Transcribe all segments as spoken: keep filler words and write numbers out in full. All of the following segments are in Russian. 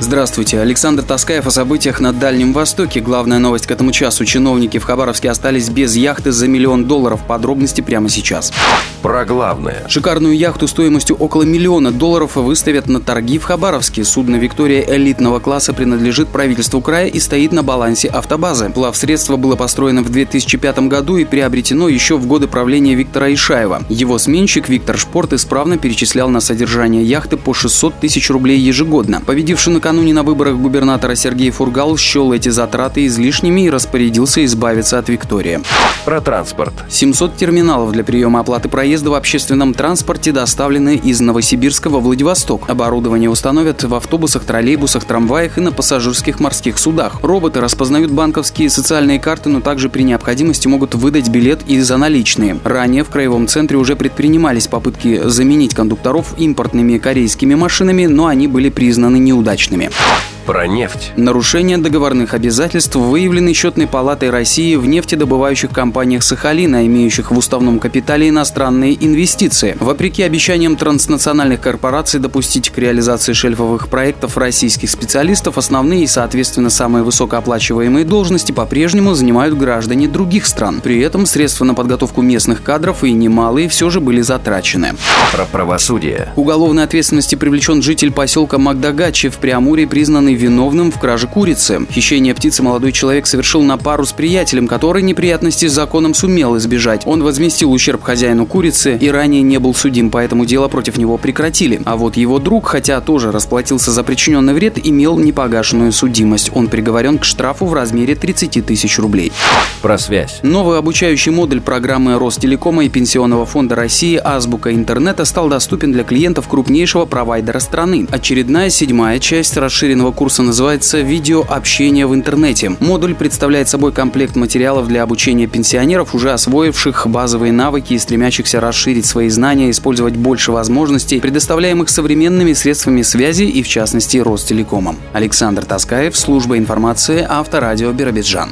Здравствуйте, Александр Таскаев о событиях на Дальнем Востоке. Главная новость к этому часу. Чиновники в Хабаровске остались без яхты за миллион долларов. Подробности прямо сейчас. Про главное. Шикарную яхту стоимостью около миллиона долларов выставят на торги в Хабаровске. Судно «Виктория» элитного класса принадлежит правительству края и стоит на балансе автобазы. Плавсредство было построено в две тысячи пятом году и приобретено еще в годы правления Виктора Ишаева. Его сменщик Виктор Шпорт исправно перечислял на содержание яхты по шестьсот тысяч рублей ежегодно. Победивший накануне на выборах губернатора Сергей Фургал счел эти затраты излишними и распорядился избавиться от «Виктории». Про транспорт. семьсот терминалов для приема оплаты проезда в общественном транспорте доставлены из Новосибирска во Владивосток. Оборудование установят в автобусах, троллейбусах, трамваях и на пассажирских морских судах. Роботы распознают банковские и социальные карты, но также при необходимости могут выдать билет и за наличные. Ранее в краевом центре уже предпринимались попытки заменить кондукторов импортными корейскими машинами, но они были признаны неудачными. Про нефть. Нарушения договорных обязательств выявлены Счетной палатой России в нефтедобывающих компаниях Сахалина, имеющих в уставном капитале иностранные инвестиции. Вопреки обещаниям транснациональных корпораций допустить к реализации шельфовых проектов российских специалистов, основные и, соответственно, самые высокооплачиваемые должности по-прежнему занимают граждане других стран. При этом средства на подготовку местных кадров, и немалые, все же были затрачены. Про правосудие. К уголовной ответственности привлечен житель поселка Магдагачи в Преамурье, признанный виновным в краже курицы. Хищение птицы молодой человек совершил на пару с приятелем, который неприятностей с законом сумел избежать. Он возместил ущерб хозяину курицы и ранее не был судим, поэтому дело против него прекратили. А вот его друг, хотя тоже расплатился за причиненный вред, имел непогашенную судимость. Он приговорен к штрафу в размере тридцати тысяч рублей. Про связь. Новый обучающий модуль программы Ростелекома и Пенсионного фонда России «Азбука интернета» стал доступен для клиентов крупнейшего провайдера страны. Очередная седьмая часть расширенного курса называется «Видеообщение в интернете». Модуль представляет собой комплект материалов для обучения пенсионеров, уже освоивших базовые навыки и стремящихся расширить свои знания, использовать больше возможностей, предоставляемых современными средствами связи и, в частности, Ростелекомом. Александр Таскаев, служба информации, Авторадио Биробиджан.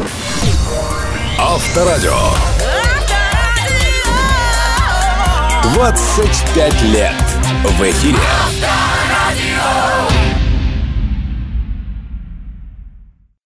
Авторадио. двадцать пять лет в эфире. Авторадио.